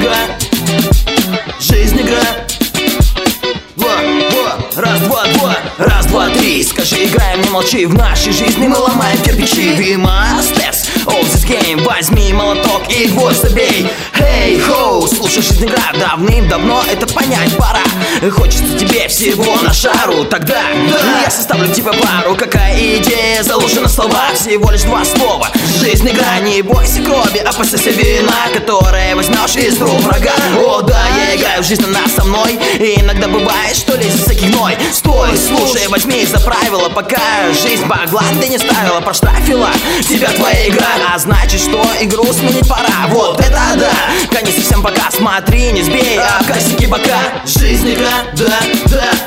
игра, жизнь игра. Раз, два, два, раз, два, три. Скажи, играем, не молчи. В нашей жизни мы ломаем кирпичи. We masters of this game. Возьми молоток и гвоздь забей. Хей-хоу, слушай, жизнь игра. Давным-давно это понять пора. Хочется тебе всего на шару. Тогда я составлю тебе пару. Какая идея заложена в словах? Всего лишь два слова. Жизнь игра, не бойся крови, опасайся вина, которое возьмешь из рук врага. О да, я играю в жизнь, она со мной. И иногда бывает, что лезет всякий гной. Стой, слушай, возьми за правило, пока жизнь богла ты не ставила, проштрафила тебя твоя игра. А значит, что игру сменить пора. Вот это да, конец совсем пока. Смотри, не сбей, а косяки бока. Жизнь игра, да, да.